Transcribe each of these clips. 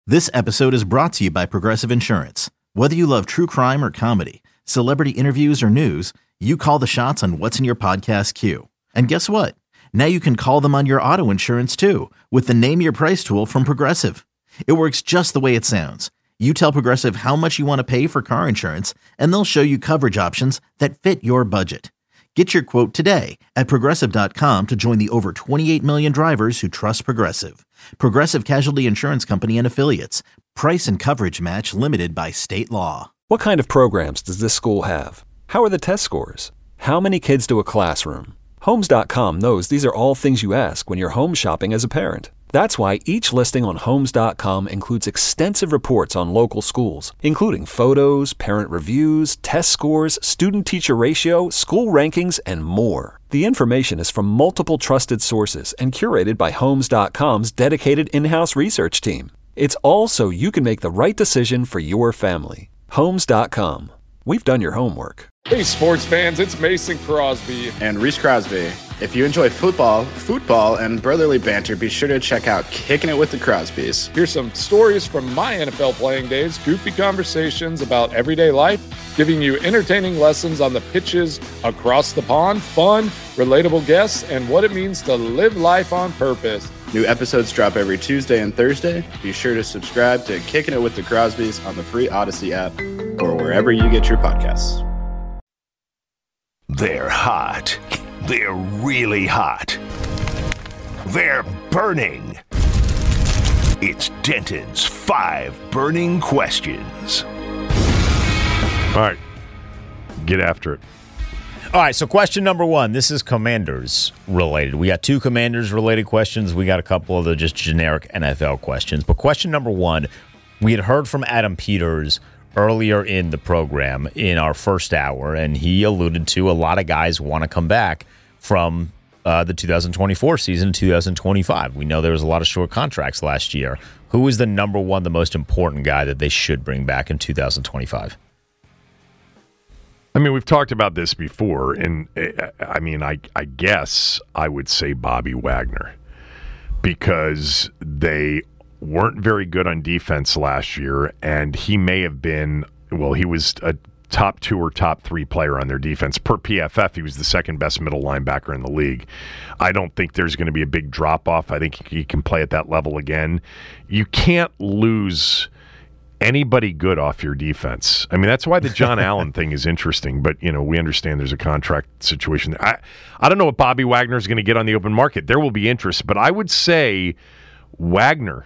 This episode is brought to you by Progressive Insurance. Whether you love true crime or comedy, celebrity interviews or news, you call the shots on what's in your podcast queue. And guess what? Now you can call them on your auto insurance too with the Name Your Price tool from Progressive. It works just the way it sounds. You tell Progressive how much you want to pay for car insurance, and they'll show you coverage options that fit your budget. Get your quote today at Progressive.com to join the over 28 million drivers who trust Progressive. Progressive Casualty Insurance Company and Affiliates. Price and coverage match limited by state law. What kind of programs does this school have? How are the test scores? How many kids to a classroom? Homes.com knows these are all things you ask when you're home shopping as a parent. That's why each listing on Homes.com includes extensive reports on local schools, including photos, parent reviews, test scores, student-teacher ratio, school rankings, and more. The information is from multiple trusted sources and curated by Homes.com's dedicated in-house research team. It's all so you can make the right decision for your family. Homes.com. We've done your homework. Hey, sports fans, it's Mason Crosby. And Reese Crosby. If you enjoy football, and brotherly banter, be sure to check out Kicking It with the Crosbys. Here's some stories from my NFL playing days, goofy conversations about everyday life, giving you entertaining lessons on the pitches across the pond, fun, relatable guests, and what it means to live life on purpose. New episodes drop every Tuesday and Thursday. Be sure to subscribe to Kicking It with the Crosbys on the free Odyssey app or wherever you get your podcasts. They're hot. They're really hot. They're burning. It's Denton's 5 burning questions. All right. Get after it. All right, so question number 1. This is Commanders related. We got 2 Commanders related questions. We got a couple of the just generic NFL questions. But question number 1, we had heard from Adam Peters earlier in the program in our first hour, and he alluded to a lot of guys want to come back from the 2024 season to 2025. We know there was a lot of short contracts last year. Who is the number 1, the most important guy that they should bring back in 2025? I mean, we've talked about this before, and I guess I would say Bobby Wagner, because they weren't very good on defense last year, and he may have been, he was a top 2 or top 3 player on their defense. Per PFF, he was the second best middle linebacker in the league. I don't think there's going to be a big drop-off. I think he can play at that level again. You can't lose anybody good off your defense. I mean, that's why the John Allen thing is interesting, but, we understand there's a contract situation. I don't know what Bobby Wagner is going to get on the open market. There will be interest, but I would say Wagner.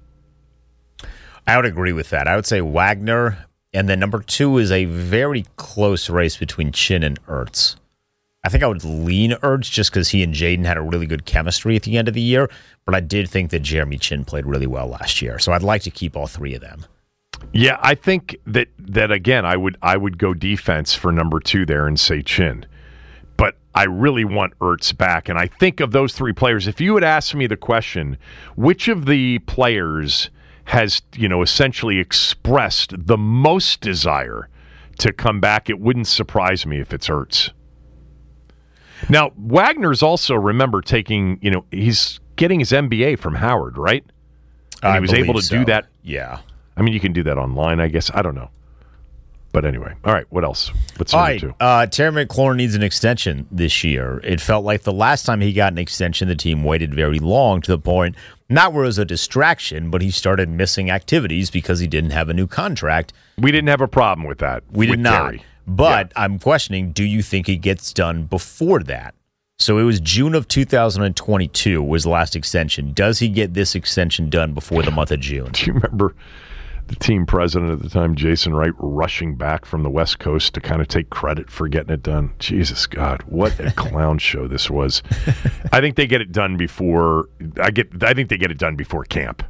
I would agree with that. I would say Wagner, and then number 2 is a very close race between Chin and Ertz. I think I would lean Ertz just because he and Jaden had a really good chemistry at the end of the year, but I did think that Jeremy Chin played really well last year, so I'd like to keep all 3 of them. Yeah, I think that again, I would go defense for number 2 there and say Chin. But I really want Ertz back, and I think of those 3 players, if you had asked me the question, which of the players has, essentially expressed the most desire to come back, it wouldn't surprise me if it's Ertz. Now, Wagner's also, remember, taking, he's getting his MBA from Howard, right? And he was able to do that. Yeah. I mean, you can do that online, I guess. I don't know. But anyway, all right, what else? What's number 2? Terry McLaurin needs an extension this year. It felt like the last time he got an extension, the team waited very long, to the point, not where it was a distraction, but he started missing activities because he didn't have a new contract. We didn't have a problem with that. We did not. Terry. But yeah. I'm questioning, do you think it gets done before that? So it was June of 2022 was the last extension. Does he get this extension done before the month of June? Do you remember the team president at the time, Jason Wright, rushing back from the West Coast to kind of take credit for getting it done? Jesus God, what a clown show this was. I think they get it done before I think they get it done before camp.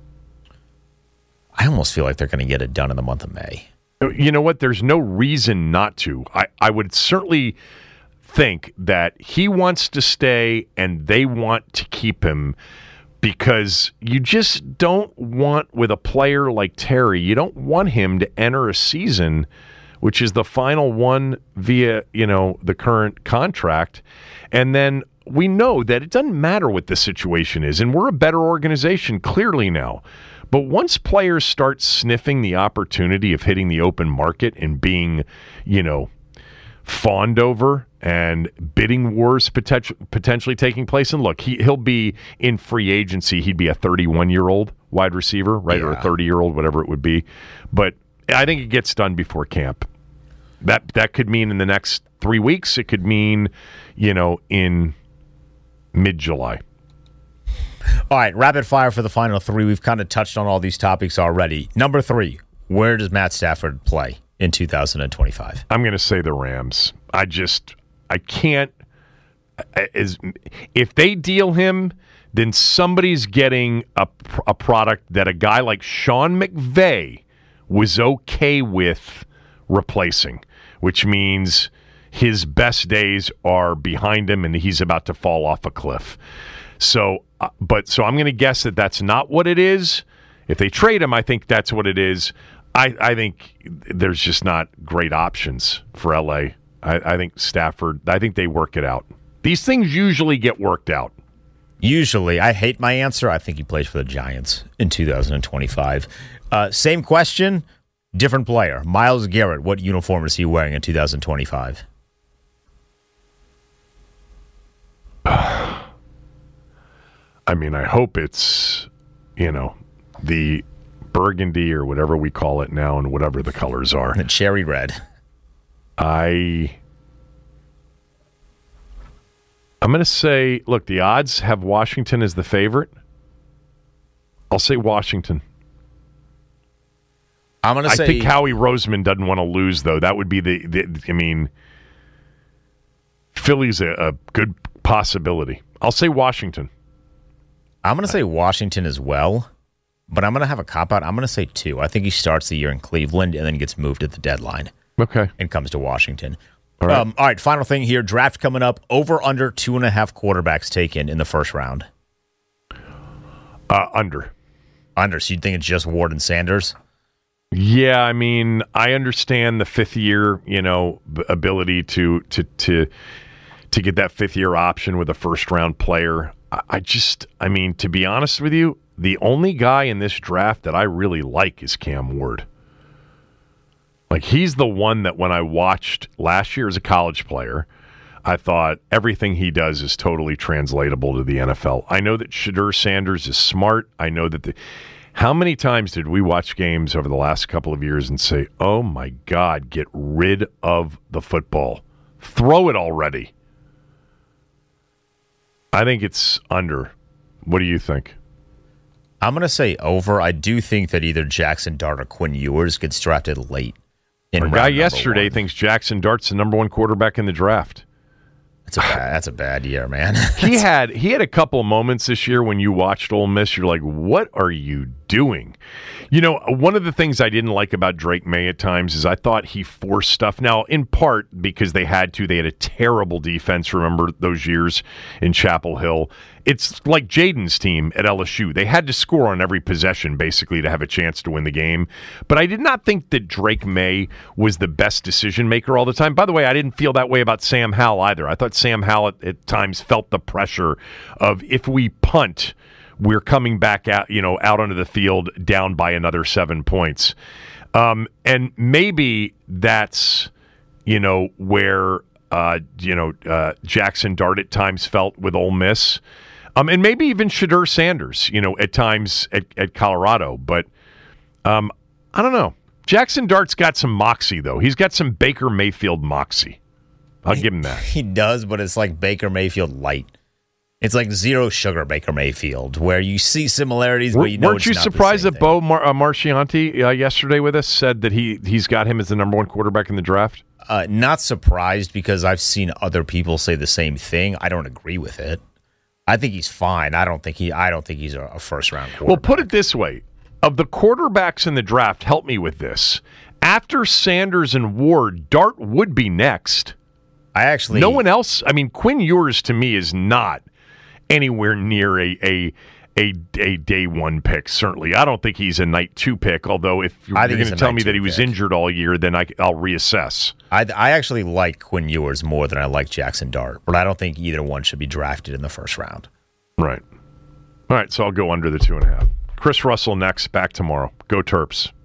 I almost feel like they're going to get it done in the month of May. You know what? There's no reason not to. I would certainly think that he wants to stay and they want to keep him, because you just don't want, with a player like Terry, you don't want him to enter a season, which is the final one via, the current contract. And then we know that it doesn't matter what the situation is, and we're a better organization clearly now. But once players start sniffing the opportunity of hitting the open market and being, fawned over and bidding wars potentially taking place, and look, he'll be in free agency. He'd be a 31-year-old wide receiver, right, or a 30-year-old, whatever it would be. But I think it gets done before camp. That could mean in the next 3 weeks. It could mean, in mid-July. All right, rapid fire for the final three. We've kind of touched on all these topics already. Number 3, where does Matt Stafford play in 2025? I'm going to say the Rams. I can't. If they deal him, then somebody's getting a product that a guy like Sean McVay was okay with replacing, which means his best days are behind him and he's about to fall off a cliff. So I'm going to guess that that's not what it is. If they trade him, I think that's what it is. I think there's just not great options for LA. I think Stafford, I think they work it out. These things usually get worked out. Usually. I hate my answer. I think he plays for the Giants in 2025. Same question, different player. Myles Garrett, what uniform is he wearing in 2025? I mean, I hope it's, the burgundy or whatever we call it now and whatever the colors are. The cherry red. I'm going to say, look, the odds have Washington as the favorite. I'll say Washington. I think Howie Roseman doesn't want to lose, though. That would be Philly's a good possibility. I'll say Washington. I'm going to say Washington as well, but I'm going to have a cop-out. I'm going to say 2. I think he starts the year in Cleveland and then gets moved at the deadline. Okay. And comes to Washington. All right. All right, final thing here. Draft coming up. Over, under 2.5 quarterbacks taken in the first round. Under. Under. So you think it's just Ward and Sanders? Yeah, I mean, I understand the fifth-year, ability to get that fifth-year option with a first-round player. To be honest with you, the only guy in this draft that I really like is Cam Ward. Like, he's the one that when I watched last year as a college player, I thought everything he does is totally translatable to the NFL. I know that Shedeur Sanders is smart. I know that how many times did we watch games over the last couple of years and say, oh, my God, get rid of the football. Throw it already. I think it's under. What do you think? I'm going to say over. I do think that either Jackson Dart or Quinn Ewers gets drafted late. A guy yesterday thinks Jackson Dart's the number 1 quarterback in the draft. That's a bad year, man. He had a couple of moments this year when you watched Ole Miss. You're like, what are you doing? One of the things I didn't like about Drake May at times is I thought he forced stuff. Now, in part because they had a terrible defense. Remember those years in Chapel Hill? It's like Jaden's team at LSU. They had to score on every possession, basically, to have a chance to win the game. But I did not think that Drake May was the best decision maker all the time. By the way, I didn't feel that way about Sam Howell either. I thought Sam Howell at times felt the pressure of, if we punt, we're coming back out onto the field down by another 7 points. And maybe that's, where, Jackson Dart at times felt with Ole Miss. And maybe even Shedeur Sanders, at times at Colorado. But I don't know. Jackson Dart's got some moxie, though. He's got some Baker Mayfield moxie. I'll give him that. He does, but it's like Baker Mayfield light. It's like zero sugar Baker Mayfield, where you see similarities, but weren't you surprised that Bo Marchianti yesterday with us said that he's got him as the number 1 quarterback in the draft? Not surprised, because I've seen other people say the same thing. I don't agree with it. I think he's fine. I don't think he's a first round quarterback. Well, put it this way: of the quarterbacks in the draft, help me with this. After Sanders and Ward, Dart would be next. No one else. I mean, Quinn Ewers to me is not anywhere near a day 1 pick. Certainly, I don't think he's a night 2 pick. Although, if you're going to tell me that he was injured all year, then I'll reassess. I actually like Quinn Ewers more than I like Jackson Dart, but I don't think either one should be drafted in the first round. Right. All right. So I'll go under the 2.5. Chris Russell next. Back tomorrow. Go Terps.